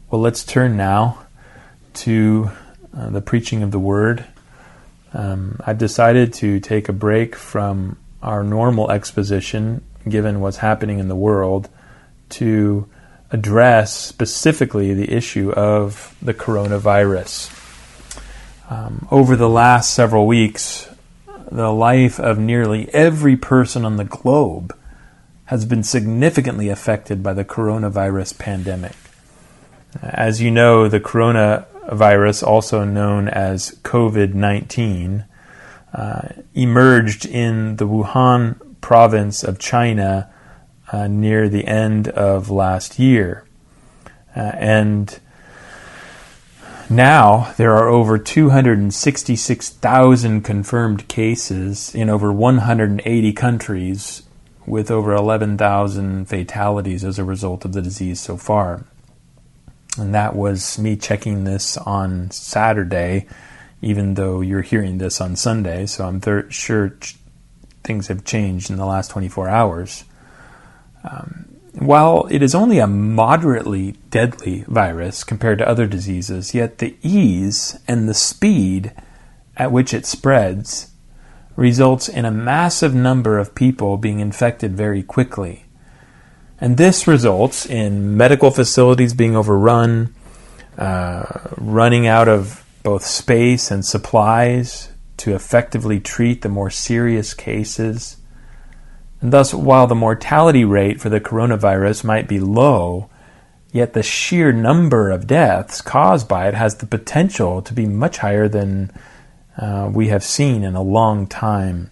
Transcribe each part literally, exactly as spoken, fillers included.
Well, let's turn now to uh, the preaching of the Word. Um, I've decided to take a break from our normal exposition, given what's happening in the world, to address specifically the issue of the coronavirus. Um, over the last several weeks, the life of nearly every person on the globe has been significantly affected by the coronavirus pandemic. As you know, the coronavirus, also known as covid nineteen, uh, emerged in the Wuhan province of China uh, near the end of last year. Uh, and now there are over two hundred sixty-six thousand confirmed cases in over one hundred eighty countries, with over eleven thousand fatalities as a result of the disease so far. And that was me checking this on Saturday, even though you're hearing this on Sunday, so I'm thir- sure ch- things have changed in the last twenty-four hours. Um, while it is only a moderately deadly virus compared to other diseases, yet the ease and the speed at which it spreads results in a massive number of people being infected very quickly. And this results in medical facilities being overrun, uh, running out of both space and supplies to effectively treat the more serious cases. And thus, while the mortality rate for the coronavirus might be low, yet the sheer number of deaths caused by it has the potential to be much higher than uh, we have seen in a long time.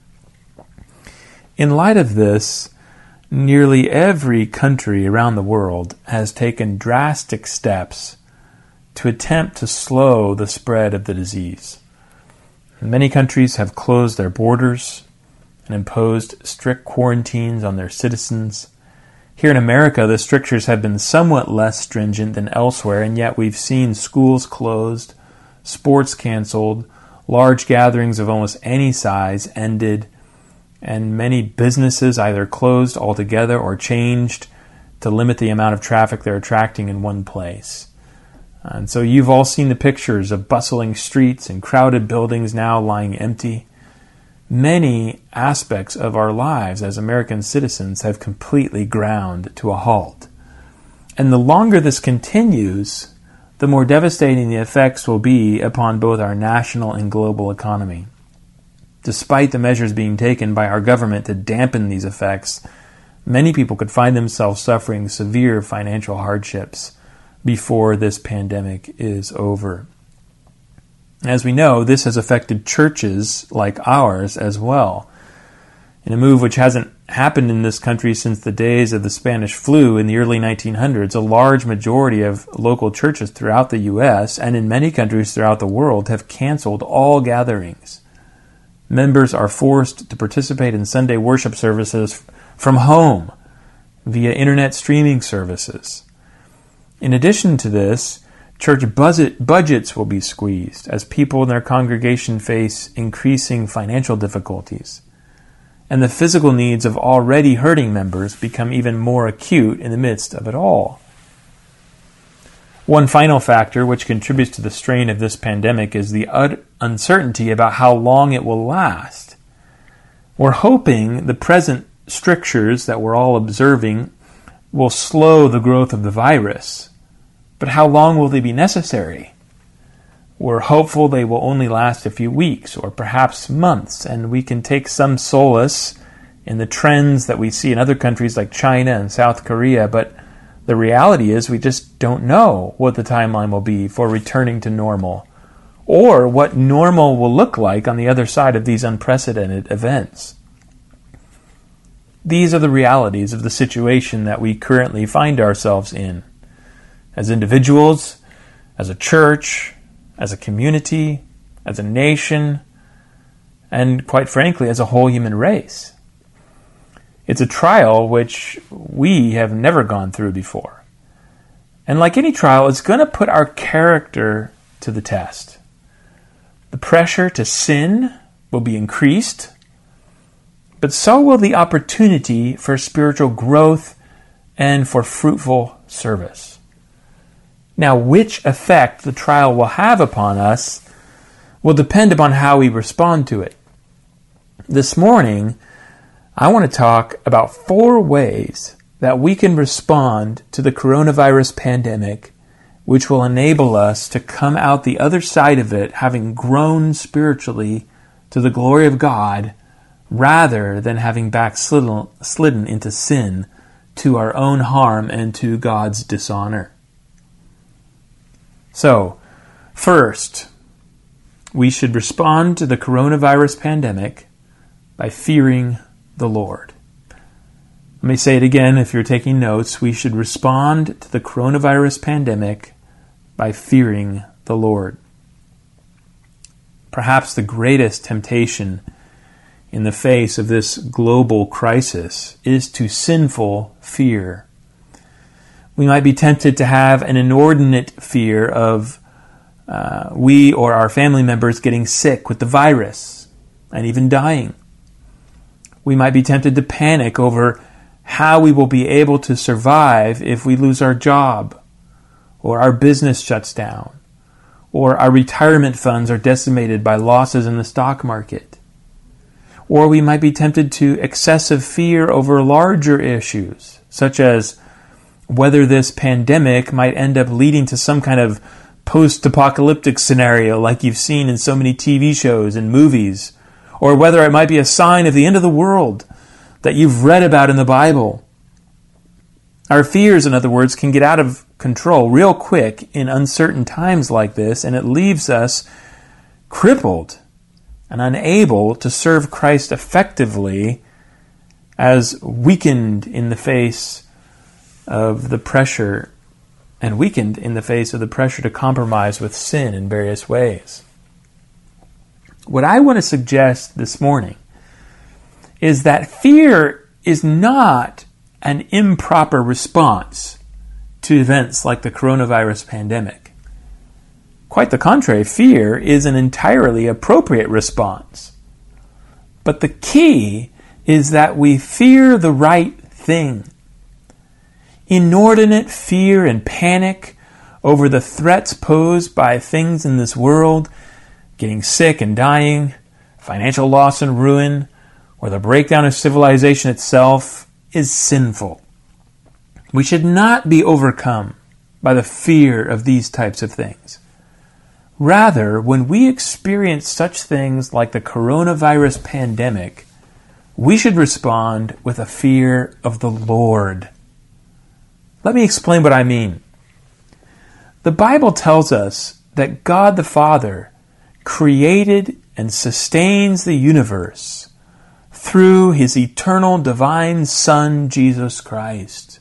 In light of this, nearly every country around the world has taken drastic steps to attempt to slow the spread of the disease. Many countries have closed their borders and imposed strict quarantines on their citizens. Here in America, the strictures have been somewhat less stringent than elsewhere, and yet we've seen schools closed, sports canceled, large gatherings of almost any size ended, and many businesses either closed altogether or changed to limit the amount of traffic they're attracting in one place. And so you've all seen the pictures of bustling streets and crowded buildings now lying empty. Many aspects of our lives as American citizens have completely ground to a halt. And the longer this continues, the more devastating the effects will be upon both our national and global economy. Despite the measures being taken by our government to dampen these effects, many people could find themselves suffering severe financial hardships before this pandemic is over. As we know, this has affected churches like ours as well. In a move which hasn't happened in this country since the days of the Spanish flu in the early nineteen hundreds, a large majority of local churches throughout the U S and in many countries throughout the world have canceled all gatherings. Members are forced to participate in Sunday worship services from home via internet streaming services. In addition to this, church budget budgets will be squeezed as people in their congregation face increasing financial difficulties. And the physical needs of already hurting members become even more acute in the midst of it all. One final factor which contributes to the strain of this pandemic is the un- uncertainty about how long it will last. We're hoping the present strictures that we're all observing will slow the growth of the virus. But how long will they be necessary? We're hopeful they will only last a few weeks or perhaps months, and we can take some solace in the trends that we see in other countries like China and South Korea, but the reality is we just don't know what the timeline will be for returning to normal, or what normal will look like on the other side of these unprecedented events. These are the realities of the situation that we currently find ourselves in, as individuals, as a church, as a community, as a nation, and quite frankly, as a whole human race. It's a trial which we have never gone through before. And like any trial, it's going to put our character to the test. The pressure to sin will be increased, but so will the opportunity for spiritual growth and for fruitful service. Now, which effect the trial will have upon us will depend upon how we respond to it. This morning, I want to talk about four ways that we can respond to the coronavirus pandemic, which will enable us to come out the other side of it having grown spiritually to the glory of God, rather than having backslidden slidden into sin to our own harm and to God's dishonor. So, first, we should respond to the coronavirus pandemic by fearing the Lord. Let me say it again if you're taking notes. We should respond to the coronavirus pandemic by fearing the Lord. Perhaps the greatest temptation in the face of this global crisis is to sinful fear. We might be tempted to have an inordinate fear of uh, we or our family members getting sick with the virus and even dying. We might be tempted to panic over how we will be able to survive if we lose our job, or our business shuts down, or our retirement funds are decimated by losses in the stock market. Or we might be tempted to excessive fear over larger issues, such as whether this pandemic might end up leading to some kind of post-apocalyptic scenario like you've seen in so many T V shows and movies, or whether it might be a sign of the end of the world that you've read about in the Bible. Our fears, in other words, can get out of control real quick in uncertain times like this, and it leaves us crippled and unable to serve Christ effectively, as weakened in the face of the pressure and weakened in the face of the pressure to compromise with sin in various ways. What I want to suggest this morning is that fear is not an improper response to events like the coronavirus pandemic. Quite the contrary, fear is an entirely appropriate response. But the key is that we fear the right thing. Inordinate fear and panic over the threats posed by things in this world, getting sick and dying, financial loss and ruin, or the breakdown of civilization itself, is sinful. We should not be overcome by the fear of these types of things. Rather, when we experience such things like the coronavirus pandemic, we should respond with a fear of the Lord. Let me explain what I mean. The Bible tells us that God the Father created and sustains the universe through His eternal divine Son, Jesus Christ.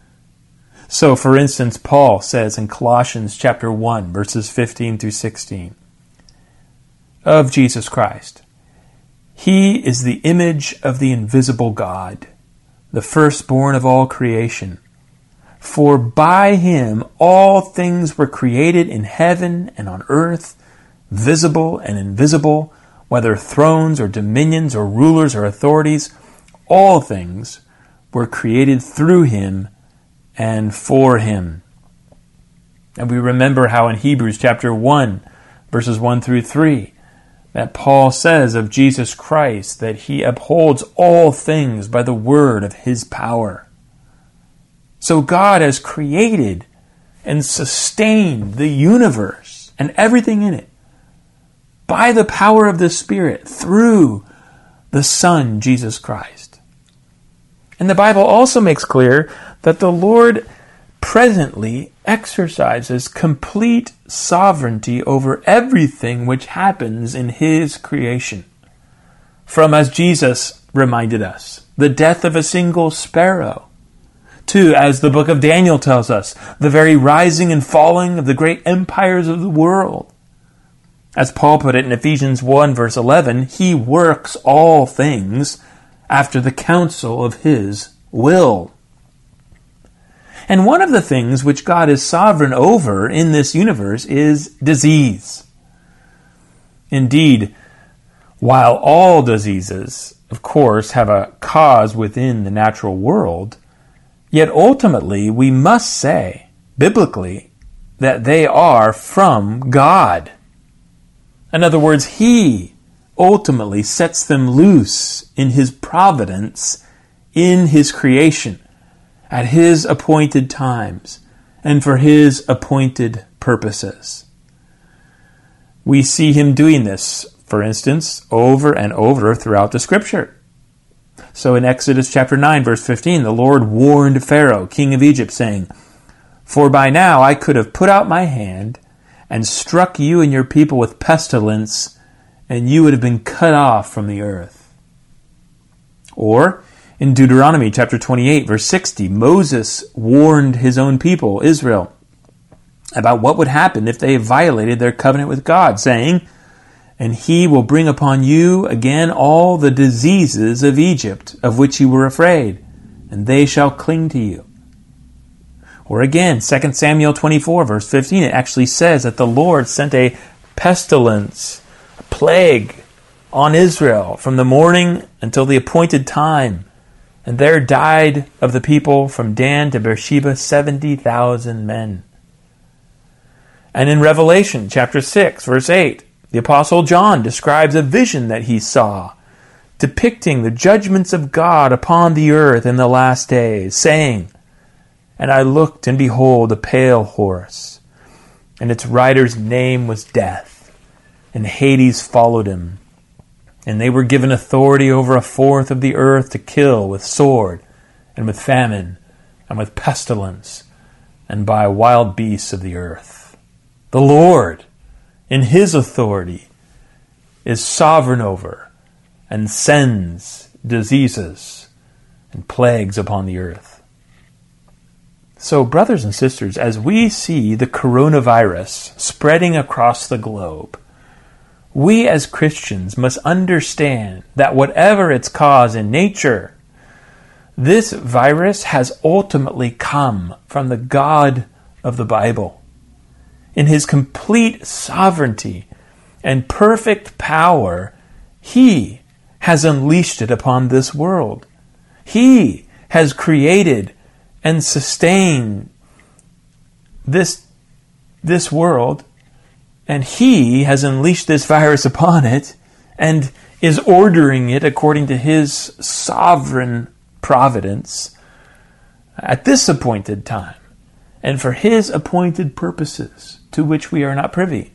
So, for instance, Paul says in Colossians chapter one, verses fifteen through sixteen, of Jesus Christ, He is the image of the invisible God, the firstborn of all creation. For by Him all things were created in heaven and on earth, visible and invisible, whether thrones or dominions or rulers or authorities, all things were created through Him and for Him. And we remember how in Hebrews chapter one, verses one through three, that Paul says of Jesus Christ that He upholds all things by the word of His power. So God has created and sustained the universe and everything in it by the power of the Spirit through the Son, Jesus Christ. And the Bible also makes clear that the Lord presently exercises complete sovereignty over everything which happens in His creation. From, as Jesus reminded us, the death of a single sparrow, to, as the book of Daniel tells us, the very rising and falling of the great empires of the world. As Paul put it in Ephesians one, verse eleven, He works all things after the counsel of His will. And one of the things which God is sovereign over in this universe is disease. Indeed, while all diseases, of course, have a cause within the natural world, yet ultimately we must say, biblically, that they are from God. In other words, He ultimately sets them loose in His providence, in His creation, at His appointed times, and for His appointed purposes. We see Him doing this, for instance, over and over throughout the Scripture. So in Exodus chapter nine, verse fifteen, the Lord warned Pharaoh, king of Egypt, saying, "For by now I could have put out my hand and struck you and your people with pestilence, and you would have been cut off from the earth." Or in Deuteronomy chapter twenty-eight, verse sixty, Moses warned his own people, Israel, about what would happen if they violated their covenant with God, saying, "And He will bring upon you again all the diseases of Egypt, of which you were afraid, and they shall cling to you." Or again, Second Samuel twenty-four, verse fifteen, it actually says that the Lord sent a pestilence, a plague, on Israel from the morning until the appointed time. And there died of the people from Dan to Beersheba seventy thousand men. And in Revelation chapter six, verse eight, the Apostle John describes a vision that he saw, depicting the judgments of God upon the earth in the last days, saying, "And I looked, and behold, a pale horse, and its rider's name was Death, and Hades followed him. And they were given authority over a fourth of the earth to kill with sword, and with famine, and with pestilence, and by wild beasts of the earth." The Lord, in His authority, is sovereign over and sends diseases and plagues upon the earth. So, brothers and sisters, as we see the coronavirus spreading across the globe, we as Christians must understand that whatever its cause in nature, this virus has ultimately come from the God of the Bible. In His complete sovereignty and perfect power, He has unleashed it upon this world. He has created and sustained this, this world, and He has unleashed this virus upon it and is ordering it according to His sovereign providence at this appointed time and for His appointed purposes, to which we are not privy.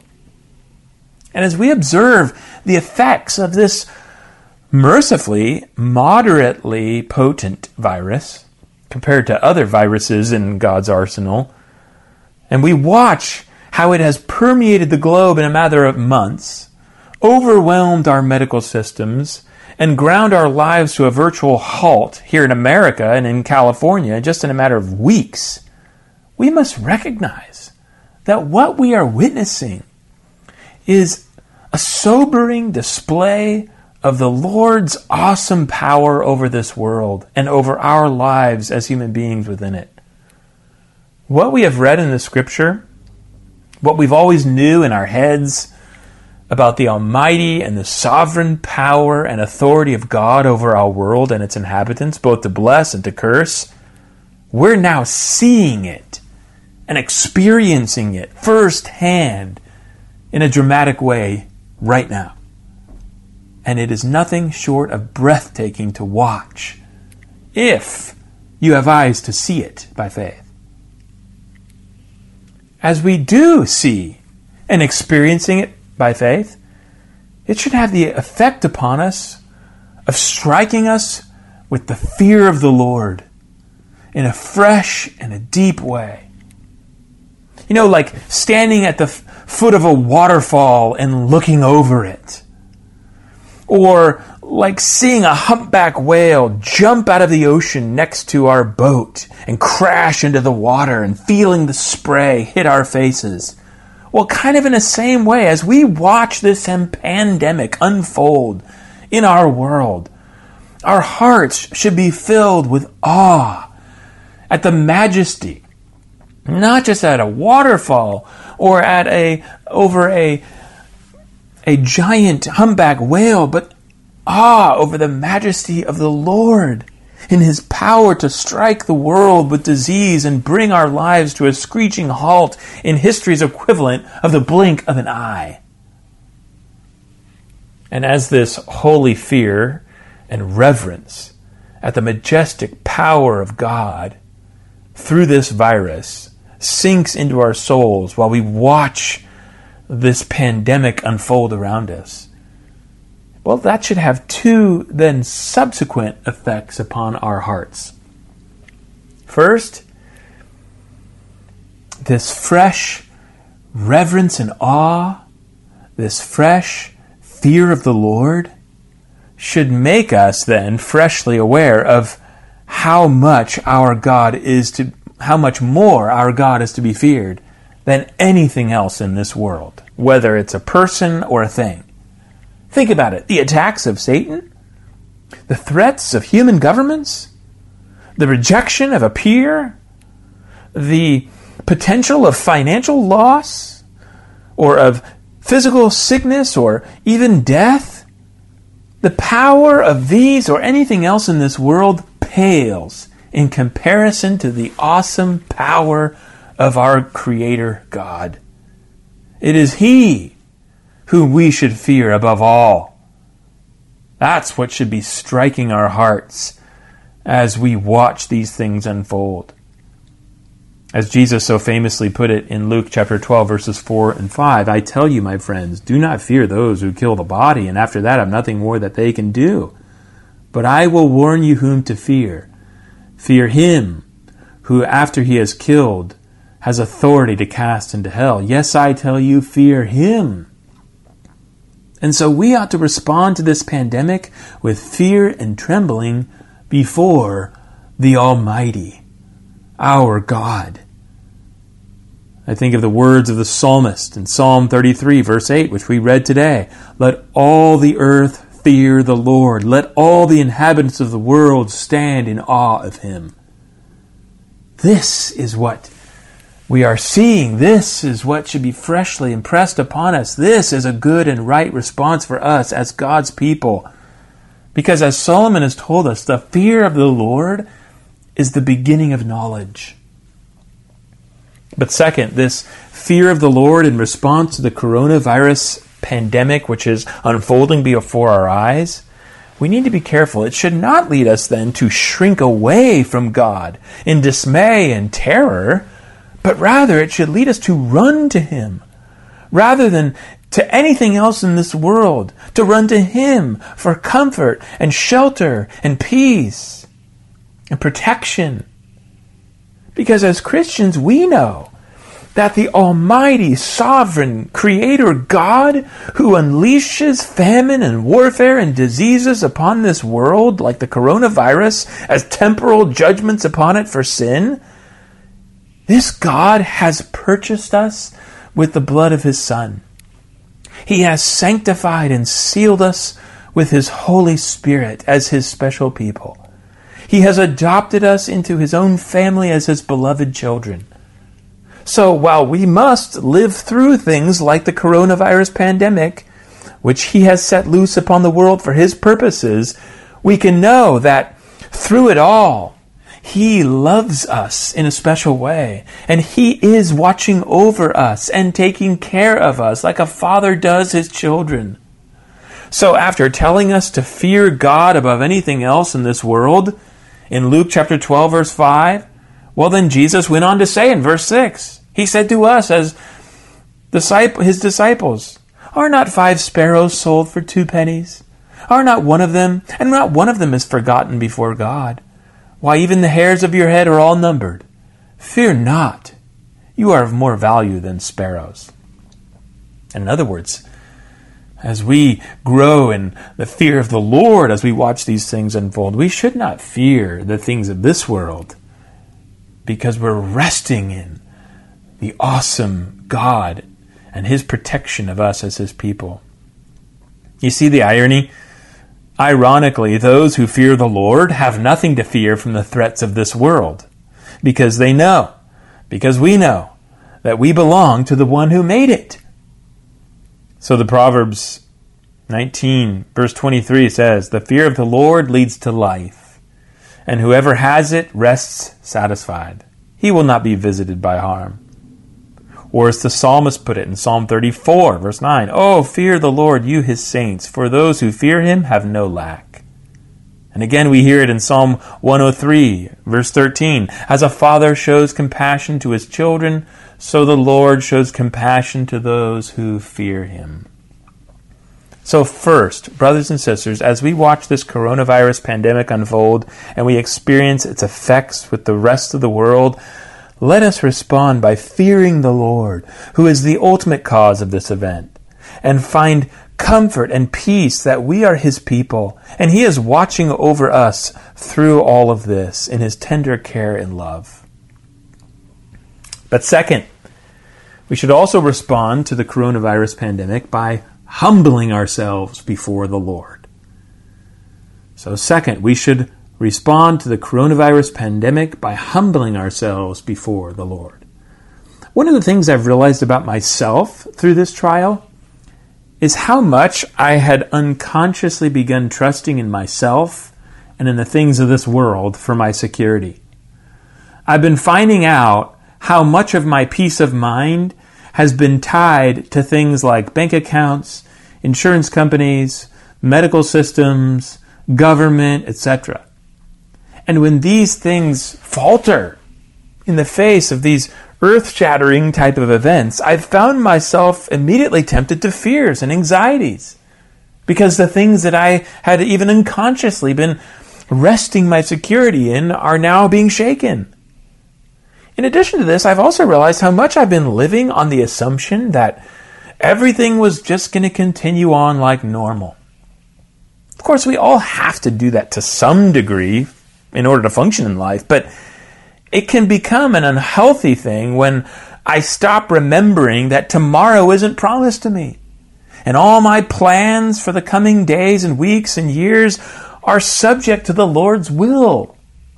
And as we observe the effects of this mercifully, moderately potent virus compared to other viruses in God's arsenal, and we watch how it has permeated the globe in a matter of months, overwhelmed our medical systems, and ground our lives to a virtual halt here in America and in California just in a matter of weeks, we must recognize that what we are witnessing is a sobering display of the Lord's awesome power over this world and over our lives as human beings within it. What we have read in the Scripture, what we've always knew in our heads about the almighty and the sovereign power and authority of God over our world and its inhabitants, both to bless and to curse, we're now seeing it and experiencing it firsthand in a dramatic way right now. And it is nothing short of breathtaking to watch if you have eyes to see it by faith. As we do see and experiencing it by faith, it should have the effect upon us of striking us with the fear of the Lord in a fresh and a deep way. You know, like standing at the f- foot of a waterfall and looking over it. Or like seeing a humpback whale jump out of the ocean next to our boat and crash into the water and feeling the spray hit our faces. Well, kind of in the same way, as we watch this pandemic unfold in our world, our hearts should be filled with awe at the majesty, not just at a waterfall or at a over a a giant humpback whale, but awe over the majesty of the Lord in his power to strike the world with disease and bring our lives to a screeching halt in history's equivalent of the blink of an eye. And as this holy fear and reverence at the majestic power of God through this virus sinks into our souls while we watch this pandemic unfold around us, well, that should have two then subsequent effects upon our hearts. First, this fresh reverence and awe, this fresh fear of the Lord, should make us then freshly aware of how much our God is to, how much more our God is to be feared than anything else in this world, whether it's a person or a thing. Think about it. The attacks of Satan, the threats of human governments, the rejection of a peer, the potential of financial loss, or of physical sickness, or even death. The power of these or anything else in this world pales in comparison to the awesome power of our Creator God. It is He whom we should fear above all. That's what should be striking our hearts as we watch these things unfold. As Jesus so famously put it in Luke chapter twelve, verses four and five, I tell you, my friends, do not fear those who kill the body, and after that have nothing more that they can do. But I will warn you whom to fear. Fear him who, after he has killed, has authority to cast into hell. Yes, I tell you, fear him. And so we ought to respond to this pandemic with fear and trembling before the Almighty, our God. I think of the words of the psalmist in Psalm thirty-three, verse eight, which we read today. Let all the earth fear the Lord. Let all the inhabitants of the world stand in awe of him. This is what we are seeing. This is what should be freshly impressed upon us. This is a good and right response for us as God's people. Because as Solomon has told us, the fear of the Lord is the beginning of knowledge. But second, this fear of the Lord in response to the coronavirus pandemic, which is unfolding before our eyes, we need to be careful. It should not lead us then to shrink away from God in dismay and terror, but rather it should lead us to run to Him, rather than to anything else in this world, to run to Him for comfort and shelter and peace and protection. Because as Christians, we know that the Almighty, Sovereign, Creator God, who unleashes famine and warfare and diseases upon this world, like the coronavirus, as temporal judgments upon it for sin, this God has purchased us with the blood of His Son. He has sanctified and sealed us with His Holy Spirit as His special people. He has adopted us into His own family as His beloved children. So while we must live through things like the coronavirus pandemic, which He has set loose upon the world for His purposes, we can know that through it all, He loves us in a special way, and He is watching over us and taking care of us like a father does his children. So after telling us to fear God above anything else in this world, in Luke chapter twelve, verse five, well then Jesus went on to say in verse six, He said to us as His disciples, are not five sparrows sold for two pennies? Are not one of them, and not one of them is forgotten before God? Why, even the hairs of your head are all numbered. Fear not. You are of more value than sparrows. In other words, as we grow in the fear of the Lord, as we watch these things unfold, we should not fear the things of this world, because we're resting in the awesome God and His protection of us as His people. You see the irony? Ironically, those who fear the Lord have nothing to fear from the threats of this world, because they know, because we know, that we belong to the one who made it. So the Proverbs nineteen, verse twenty-three says, the fear of the Lord leads to life, and whoever has it rests satisfied. He will not be visited by harm. Or as the psalmist put it in Psalm thirty-four, verse nine, "Oh, fear the Lord, you his saints, for those who fear him have no lack." And again we hear it in Psalm one oh three, verse thirteen, "As a father shows compassion to his children, so the Lord shows compassion to those who fear him." So first, brothers and sisters, as we watch this coronavirus pandemic unfold and we experience its effects with the rest of the world, let us respond by fearing the Lord, who is the ultimate cause of this event, and find comfort and peace that we are his people, and he is watching over us through all of this in his tender care and love. But second, we should also respond to the coronavirus pandemic by humbling ourselves before the Lord. So second, we should respond to the coronavirus pandemic by humbling ourselves before the Lord. One of the things I've realized about myself through this trial is how much I had unconsciously begun trusting in myself and in the things of this world for my security. I've been finding out how much of my peace of mind has been tied to things like bank accounts, insurance companies, medical systems, government, et cetera. And when these things falter in the face of these earth-shattering type of events, I've found myself immediately tempted to fears and anxieties because the things that I had even unconsciously been resting my security in are now being shaken. In addition to this, I've also realized how much I've been living on the assumption that everything was just going to continue on like normal. Of course, we all have to do that to some degree in order to function in life, but it can become an unhealthy thing when I stop remembering that tomorrow isn't promised to me. And all my plans for the coming days and weeks and years are subject to the Lord's will.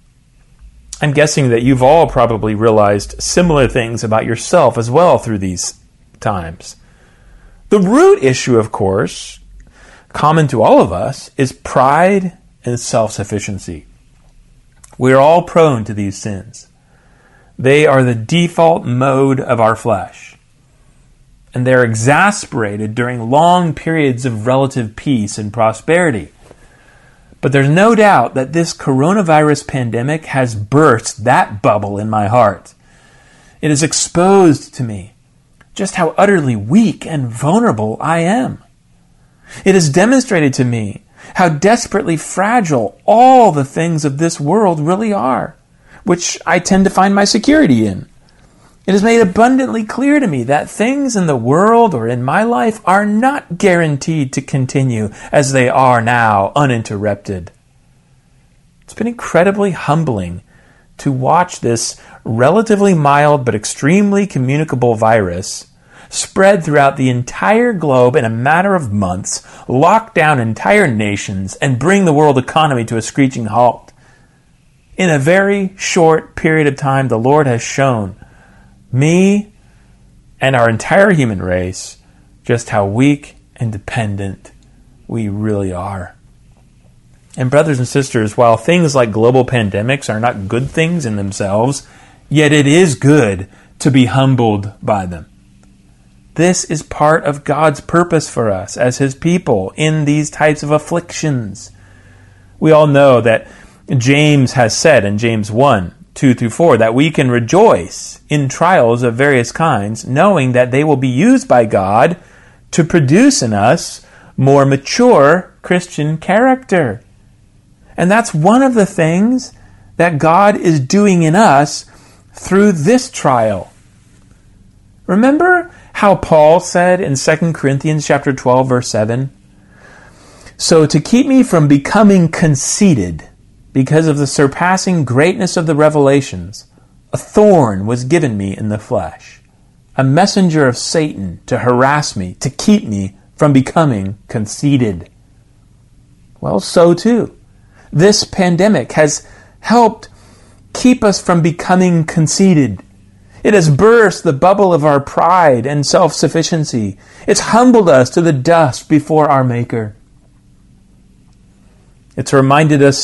I'm guessing that you've all probably realized similar things about yourself as well through these times. The root issue, of course, common to all of us, is pride and self-sufficiency. We are all prone to these sins. They are the default mode of our flesh. And they're exasperated during long periods of relative peace and prosperity. But there's no doubt that this coronavirus pandemic has burst that bubble in my heart. It has exposed to me just how utterly weak and vulnerable I am. It has demonstrated to me how desperately fragile all the things of this world really are, which I tend to find my security in. It has made abundantly clear to me that things in the world or in my life are not guaranteed to continue as they are now, uninterrupted. It's been incredibly humbling to watch this relatively mild but extremely communicable virus spread throughout the entire globe in a matter of months, lock down entire nations, and bring the world economy to a screeching halt. In a very short period of time, the Lord has shown me and our entire human race just how weak and dependent we really are. And brothers and sisters, while things like global pandemics are not good things in themselves, yet it is good to be humbled by them. This is part of God's purpose for us as his people in these types of afflictions. We all know that James has said in James one, two through four, that we can rejoice in trials of various kinds, knowing that they will be used by God to produce in us more mature Christian character. And that's one of the things that God is doing in us through this trial. Remember how Paul said in Second Corinthians chapter twelve, verse seven, "So to keep me from becoming conceited, because of the surpassing greatness of the revelations, a thorn was given me in the flesh, a messenger of Satan to harass me, to keep me from becoming conceited." Well, so too, this pandemic has helped keep us from becoming conceited. It has burst the bubble of our pride and self-sufficiency. It's humbled us to the dust before our Maker. It's reminded us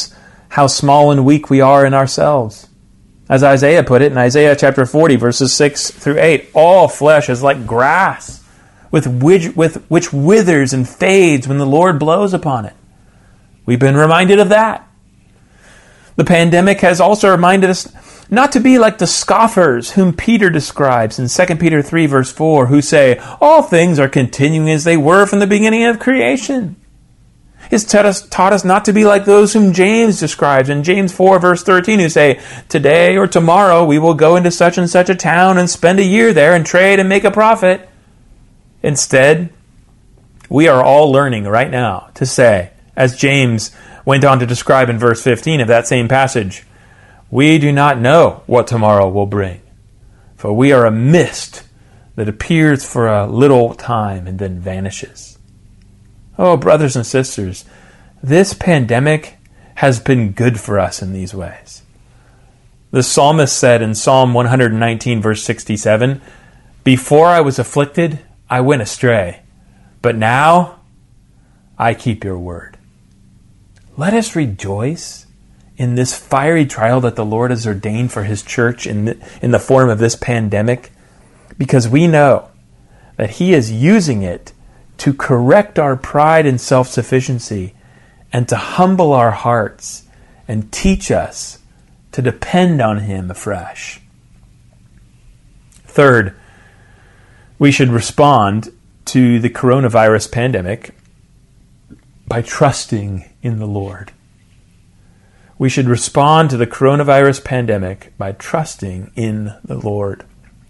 how small and weak we are in ourselves. As Isaiah put it in Isaiah chapter forty, verses six through eight, all flesh is like grass, with which, with which withers and fades when the Lord blows upon it. We've been reminded of that. The pandemic has also reminded us not to be like the scoffers whom Peter describes in Second Peter three, verse four, who say, all things are continuing as they were from the beginning of creation. It's taught us, taught us not to be like those whom James describes in James four, verse thirteen, who say, today or tomorrow we will go into such and such a town and spend a year there and trade and make a profit. Instead, we are all learning right now to say, as James went on to describe in verse fifteen of that same passage, we do not know what tomorrow will bring, for we are a mist that appears for a little time and then vanishes. Oh, brothers and sisters, this pandemic has been good for us in these ways. The psalmist said in Psalm one nineteen, verse sixty-seven, before I was afflicted, I went astray, but now I keep your word. Let us rejoice in this fiery trial that the Lord has ordained for his church in the, in the form of this pandemic, because we know that he is using it to correct our pride and self-sufficiency and to humble our hearts and teach us to depend on him afresh. Third, we should respond to the coronavirus pandemic by trusting in the Lord. We should respond to the coronavirus pandemic by trusting in the Lord.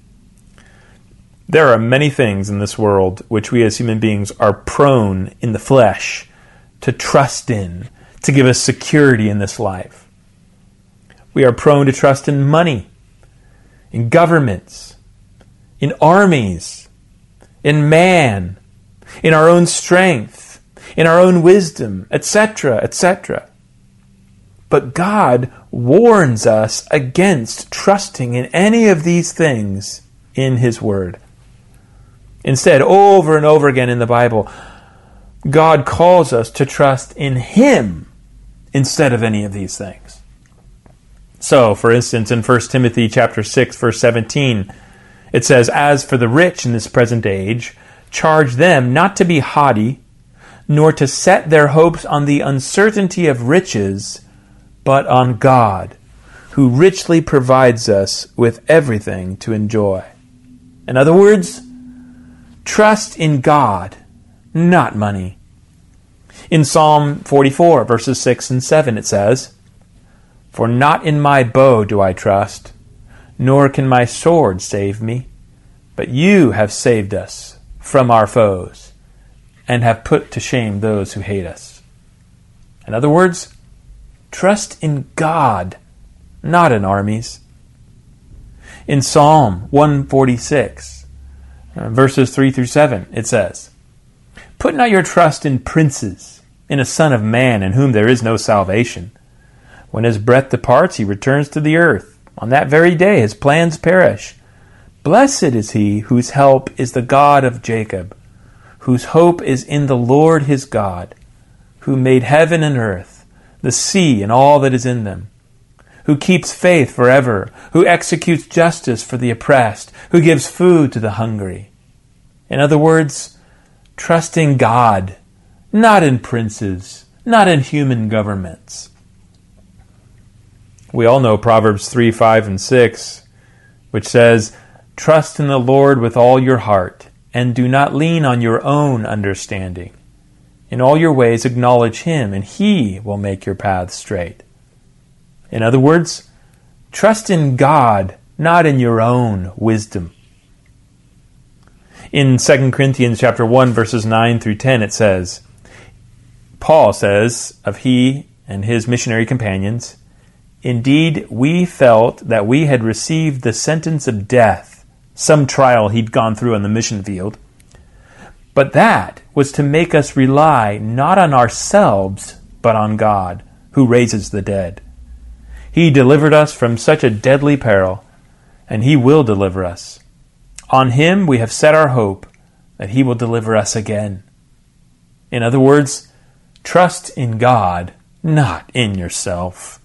There are many things in this world which we as human beings are prone in the flesh to trust in, to give us security in this life. We are prone to trust in money, in governments, in armies, in man, in our own strength, in our own wisdom, et cetera, et cetera. But God warns us against trusting in any of these things in his word. Instead, over and over again in the Bible, God calls us to trust in him instead of any of these things. So, for instance, in First Timothy chapter six, verse seventeen, it says, as for the rich in this present age, charge them not to be haughty, nor to set their hopes on the uncertainty of riches, but on God, who richly provides us with everything to enjoy. In other words, trust in God, not money. In Psalm forty-four, verses six and seven, it says, for not in my bow do I trust, nor can my sword save me, but you have saved us from our foes, and have put to shame those who hate us. In other words, trust in God, not in armies. In Psalm one forty-six, verses three through seven, it says, put not your trust in princes, in a son of man in whom there is no salvation. When his breath departs, he returns to the earth. On that very day his plans perish. Blessed is he whose help is the God of Jacob, whose hope is in the Lord his God, who made heaven and earth, the sea and all that is in them, who keeps faith forever, who executes justice for the oppressed, who gives food to the hungry. In other words, trust in God, not in princes, not in human governments. We all know Proverbs three, five, and six, which says, trust in the Lord with all your heart, and do not lean on your own understanding. In all your ways acknowledge him, and he will make your paths straight. In other words, trust in God, not in your own wisdom. In Second Corinthians chapter one, verses nine through ten, it says, Paul says of he and his missionary companions, indeed, we felt that we had received the sentence of death, some trial he'd gone through on the mission field. But that was to make us rely not on ourselves, but on God, who raises the dead. He delivered us from such a deadly peril, and he will deliver us. On him we have set our hope that he will deliver us again. In other words, trust in God, not in yourself.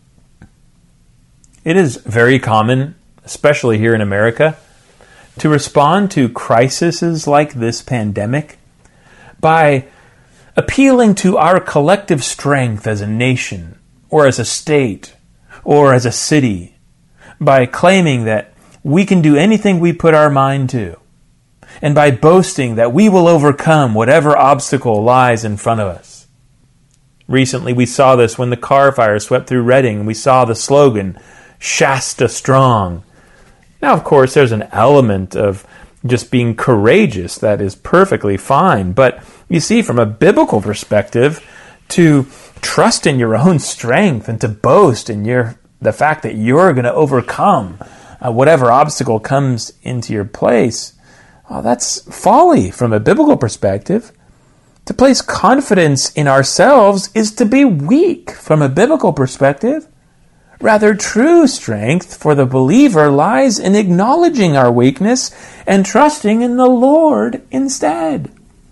It is very common, especially here in America, to respond to crises like this pandemic by appealing to our collective strength as a nation, or as a state, or as a city, by claiming that we can do anything we put our mind to, and by boasting that we will overcome whatever obstacle lies in front of us. Recently, we saw this when the car fire swept through Reading, and we saw the slogan, Shasta Strong. Now, of course, there's an element of just being courageous that is perfectly fine, but you see, from a biblical perspective, to trust in your own strength and to boast in your the fact that you're going to overcome uh, whatever obstacle comes into your place, well, that's folly from a biblical perspective. To place confidence in ourselves is to be weak from a biblical perspective. Rather, true strength for the believer lies in acknowledging our weakness and trusting in the Lord instead.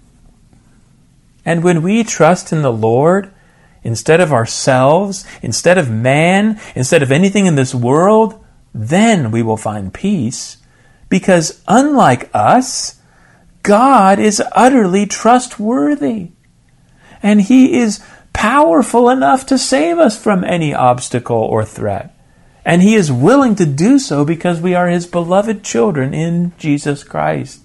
And when we trust in the Lord, instead of ourselves, instead of man, instead of anything in this world, then we will find peace. Because unlike us, God is utterly trustworthy. And He is powerful enough to save us from any obstacle or threat. And He is willing to do so because we are His beloved children in Jesus Christ.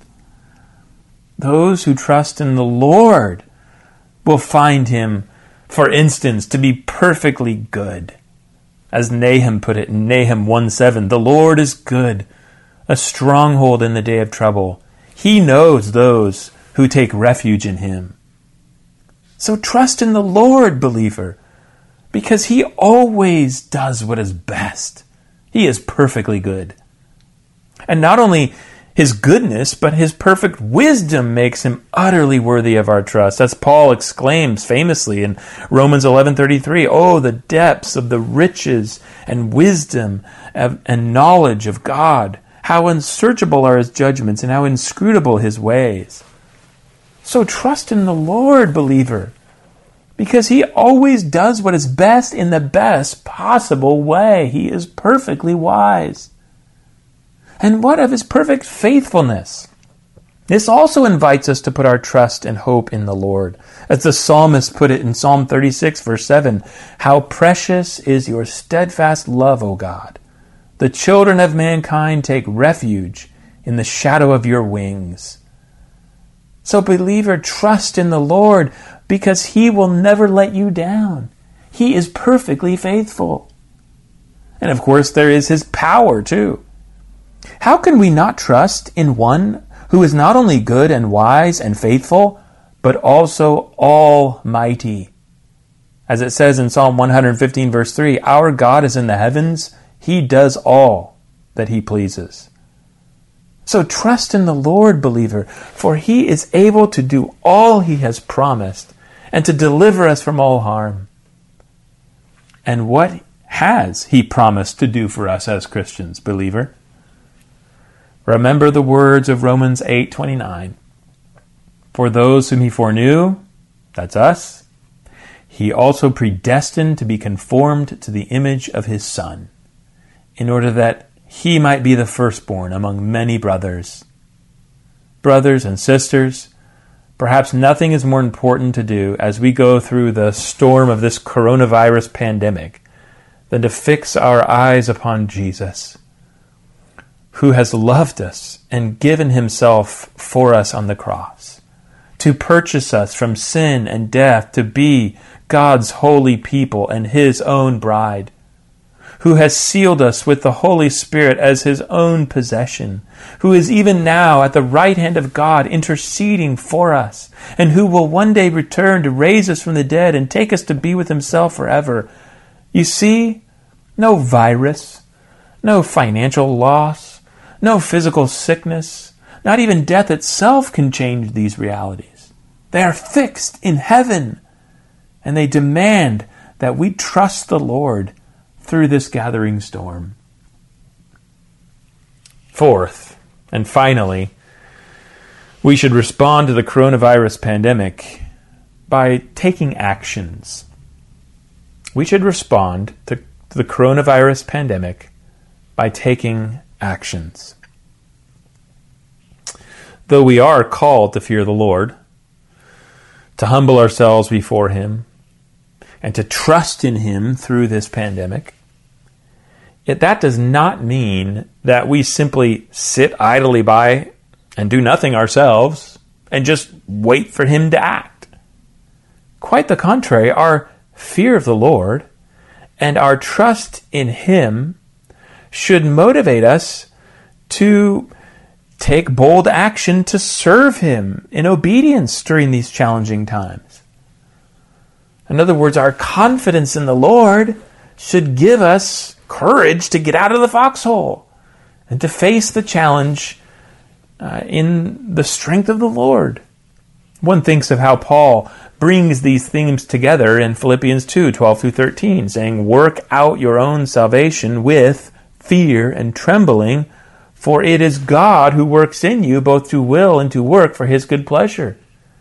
Those who trust in the Lord will find Him, for instance, to be perfectly good. As Nahum put it in Nahum one seven, the Lord is good, a stronghold in the day of trouble. He knows those who take refuge in Him. So trust in the Lord, believer, because He always does what is best. He is perfectly good. And not only His goodness, but His perfect wisdom makes Him utterly worthy of our trust. As Paul exclaims famously in Romans eleven thirty-three, "Oh, the depths of the riches and wisdom and knowledge of God! How unsearchable are His judgments and how inscrutable His ways." So trust in the Lord, believer, because He always does what is best in the best possible way. He is perfectly wise. And what of His perfect faithfulness? This also invites us to put our trust and hope in the Lord. As the psalmist put it in Psalm thirty-six, verse seven, "How precious is your steadfast love, O God! The children of mankind take refuge in the shadow of your wings." So, believer, trust in the Lord because He will never let you down. He is perfectly faithful. And of course, there is His power too. How can we not trust in one who is not only good and wise and faithful, but also almighty? As it says in Psalm one fifteen, verse three, "Our God is in the heavens. He does all that He pleases." So trust in the Lord, believer, for He is able to do all He has promised and to deliver us from all harm. And what has He promised to do for us as Christians, believer? Remember the words of Romans eight twenty-nine. "For those whom He foreknew," that's us, "He also predestined to be conformed to the image of His Son, in order that He might be the firstborn among many brothers." Brothers and sisters, perhaps nothing is more important to do as we go through the storm of this coronavirus pandemic than to fix our eyes upon Jesus, who has loved us and given Himself for us on the cross, to purchase us from sin and death to be God's holy people and His own bride, who has sealed us with the Holy Spirit as His own possession, who is even now at the right hand of God interceding for us, and who will one day return to raise us from the dead and take us to be with Himself forever. You see, no virus, no financial loss, no physical sickness, not even death itself can change these realities. They are fixed in heaven, and they demand that we trust the Lord through this gathering storm. Fourth, and finally, we should respond to the coronavirus pandemic by taking actions. we should respond to the coronavirus pandemic by taking actions. Though we are called to fear the Lord, to humble ourselves before Him, and to trust in Him through this pandemic, yet that does not mean that we simply sit idly by and do nothing ourselves and just wait for Him to act. Quite the contrary, our fear of the Lord and our trust in Him should motivate us to take bold action to serve Him in obedience during these challenging times. In other words, our confidence in the Lord should give us courage to get out of the foxhole and to face the challenge uh, in the strength of the Lord. One thinks of how Paul brings these themes together in Philippians two, twelve through thirteen, saying, "Work out your own salvation with fear and trembling, for it is God who works in you both to will and to work for His good pleasure."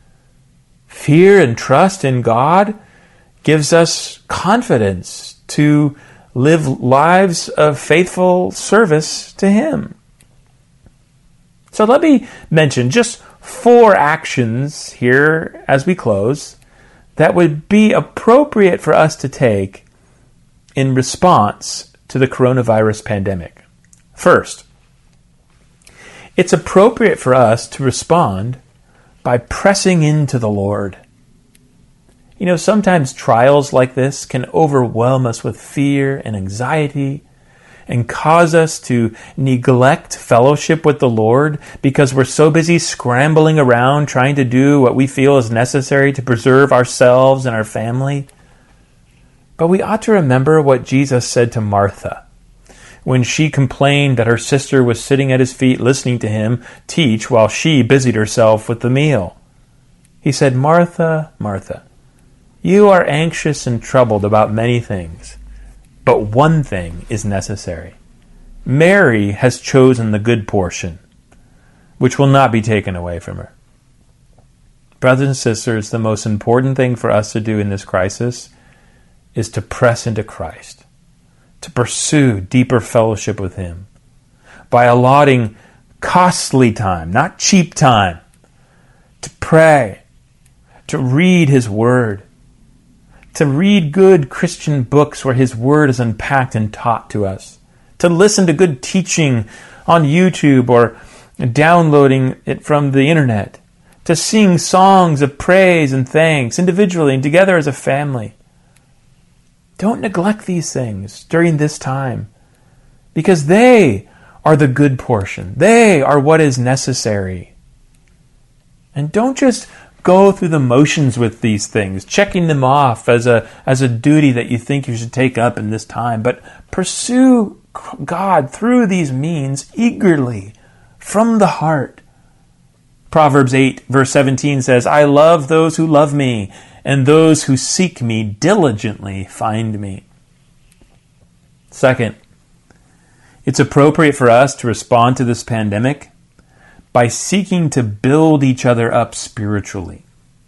Fear and trust in God gives us confidence to live lives of faithful service to Him. So let me mention just four actions here as we close that would be appropriate for us to take in response to the coronavirus pandemic. First, it's appropriate for us to respond by pressing into the Lord. You know, sometimes trials like this can overwhelm us with fear and anxiety and cause us to neglect fellowship with the Lord because we're so busy scrambling around trying to do what we feel is necessary to preserve ourselves and our family. But we ought to remember what Jesus said to Martha when she complained that her sister was sitting at His feet listening to Him teach while she busied herself with the meal. He said, "Martha, Martha, you are anxious and troubled about many things, but one thing is necessary. Mary has chosen the good portion, which will not be taken away from her." Brothers and sisters, the most important thing for us to do in this crisis is to press into Christ, to pursue deeper fellowship with Him by allotting costly time, not cheap time, to pray, to read His Word, to read good Christian books where His Word is unpacked and taught to us, to listen to good teaching on YouTube or downloading it from the internet, to sing songs of praise and thanks individually and together as a family. Don't neglect these things during this time, because they are the good portion. They are what is necessary. And don't just go through the motions with these things, checking them off as a as a duty that you think you should take up in this time, but pursue God through these means eagerly from the heart. Proverbs eight verse seventeen says, "I love those who love me, and those who seek me diligently find me." Second, it's appropriate for us to respond to this pandemic by seeking to build each other up spiritually.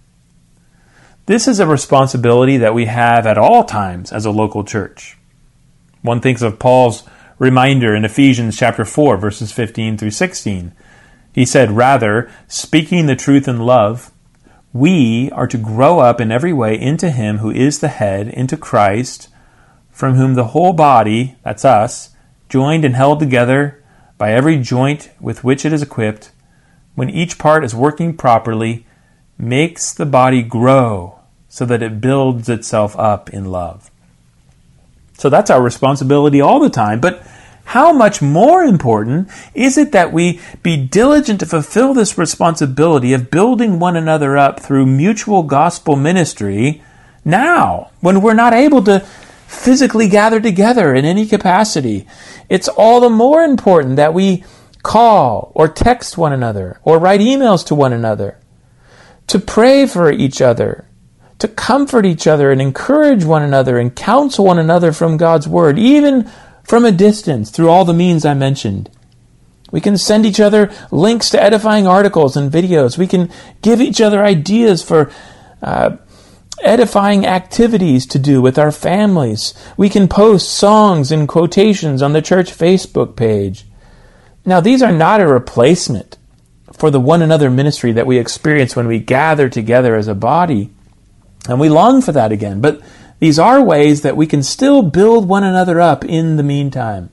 This is a responsibility that we have at all times as a local church. One thinks of Paul's reminder in Ephesians chapter four, verses fifteen through sixteen. He said, "Rather, speaking the truth in love, we are to grow up in every way into Him who is the head, into Christ, from whom the whole body," that's us, "joined and held together by every joint with which it is equipped, when each part is working properly, makes the body grow so that it builds itself up in love." So that's our responsibility all the time. But how much more important is it that we be diligent to fulfill this responsibility of building one another up through mutual gospel ministry now, when we're not able to physically gather together in any capacity? It's all the more important that we call or text one another or write emails to one another, to pray for each other, to comfort each other and encourage one another and counsel one another from God's Word, even from a distance through all the means I mentioned. We can send each other links to edifying articles and videos. We can give each other ideas for uh, edifying activities to do with our families. We can post songs and quotations on the church Facebook page. Now, these are not a replacement for the one another ministry that we experience when we gather together as a body, and we long for that again. But these are ways that we can still build one another up in the meantime.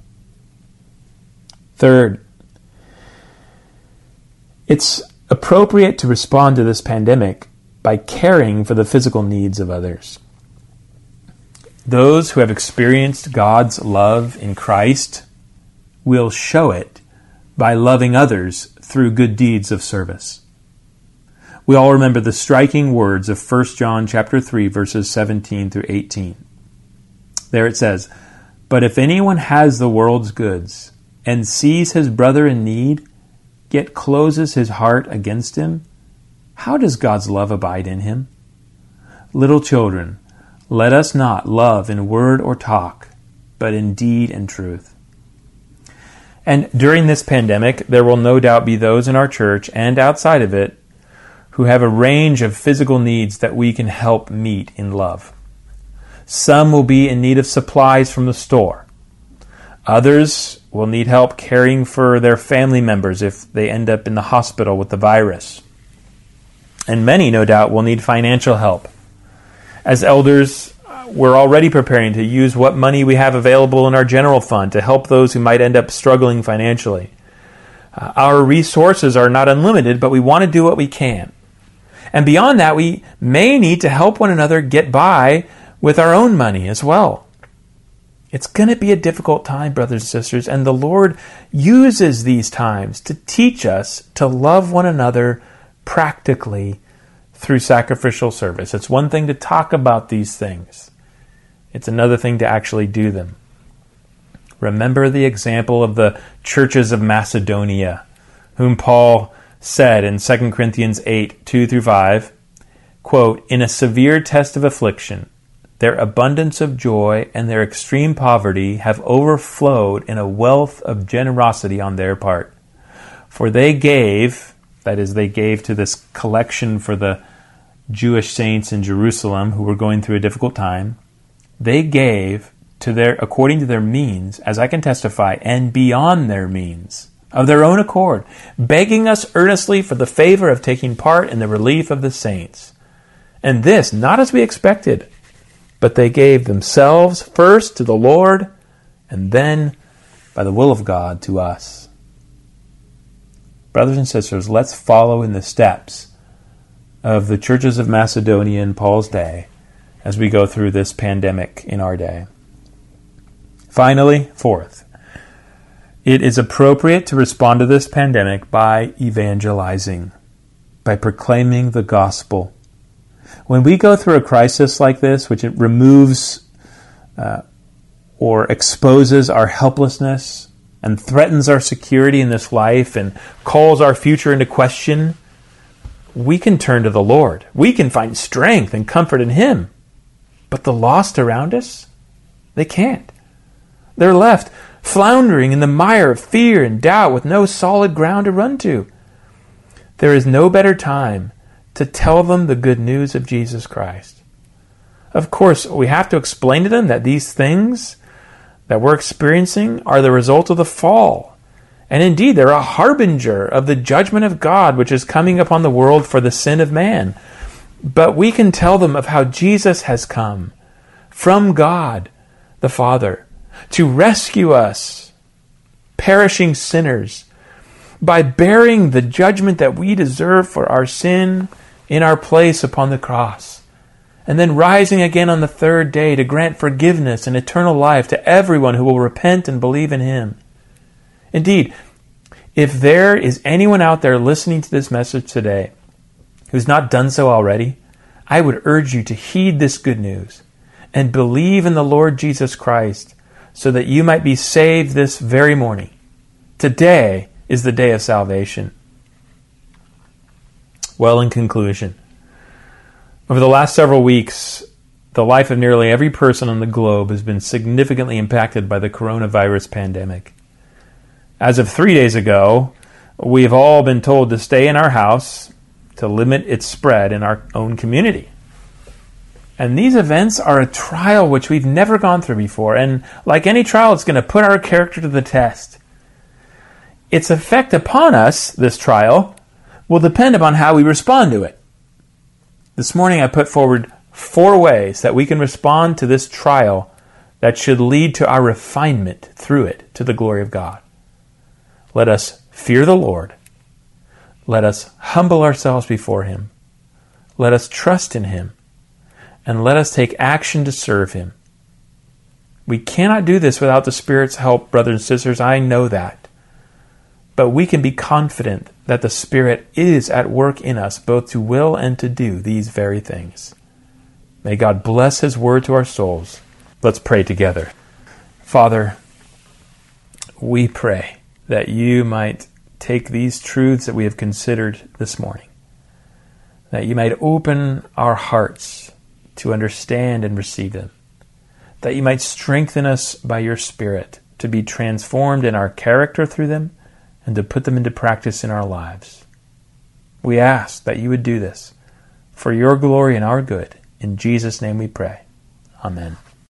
Third, it's appropriate to respond to this pandemic by caring for the physical needs of others. Those who have experienced God's love in Christ will show it by loving others through good deeds of service. We all remember the striking words of First John chapter three, verses seventeen through eighteen. There it says, "But if anyone has the world's goods and sees his brother in need, yet closes his heart against him, how does God's love abide in him? Little children, let us not love in word or talk, but in deed and truth." And during this pandemic, there will no doubt be those in our church and outside of it who have a range of physical needs that we can help meet in love. Some will be in need of supplies from the store. Others will need help caring for their family members if they end up in the hospital with the virus. And many, no doubt, will need financial help. As elders, we're already preparing to use what money we have available in our general fund to help those who might end up struggling financially. Uh, our resources are not unlimited, but we want to do what we can. And beyond that, we may need to help one another get by with our own money as well. It's going to be a difficult time, brothers and sisters, and the Lord uses these times to teach us to love one another practically through sacrificial service. It's one thing to talk about these things. It's another thing to actually do them. Remember the example of the churches of Macedonia, whom Paul said in Second Corinthians eight, two through five, quote, "In a severe test of affliction, their abundance of joy and their extreme poverty have overflowed in a wealth of generosity on their part. For they gave," that is, they gave to this collection for the Jewish saints in Jerusalem who were going through a difficult time, "they gave to their according to their means, as I can testify, and beyond their means, of their own accord, begging us earnestly for the favor of taking part in the relief of the saints. And this, not as we expected, but they gave themselves first to the Lord, and then, by the will of God, to us." Brothers and sisters, let's follow in the steps of the churches of Macedonia in Paul's day as we go through this pandemic in our day. Finally, fourth, it is appropriate to respond to this pandemic by evangelizing, by proclaiming the gospel. When we go through a crisis like this, which it removes uh, or exposes our helplessness and threatens our security in this life and calls our future into question, we can turn to the Lord. We can find strength and comfort in Him. But the lost around us, they can't. They're left floundering in the mire of fear and doubt with no solid ground to run to. There is no better time to tell them the good news of Jesus Christ. Of course, we have to explain to them that these things that we're experiencing are the result of the fall. And indeed, they're a harbinger of the judgment of God which is coming upon the world for the sin of man. But we can tell them of how Jesus has come from God the Father to rescue us, perishing sinners, by bearing the judgment that we deserve for our sin in our place upon the cross, and then rising again on the third day to grant forgiveness and eternal life to everyone who will repent and believe in Him. Indeed, if there is anyone out there listening to this message today who's not done so already, I would urge you to heed this good news and believe in the Lord Jesus Christ so that you might be saved this very morning. Today is the day of salvation. Well, in conclusion, over the last several weeks, the life of nearly every person on the globe has been significantly impacted by the coronavirus pandemic. As of three days ago, we have all been told to stay in our house to limit its spread in our own community. And these events are a trial which we've never gone through before. And like any trial, it's going to put our character to the test. Its effect upon us, this trial, will depend upon how we respond to it. This morning I put forward four ways that we can respond to this trial that should lead to our refinement through it to the glory of God. Let us fear the Lord. Let us humble ourselves before Him. Let us trust in Him. And let us take action to serve Him. We cannot do this without the Spirit's help, brothers and sisters. I know that. But we can be confident that the Spirit is at work in us, both to will and to do these very things. May God bless His word to our souls. Let's pray together. Father, we pray that You might take these truths that we have considered this morning, that You might open our hearts to understand and receive them, that You might strengthen us by Your Spirit to be transformed in our character through them and to put them into practice in our lives. We ask that You would do this for Your glory and our good. In Jesus' name we pray. Amen.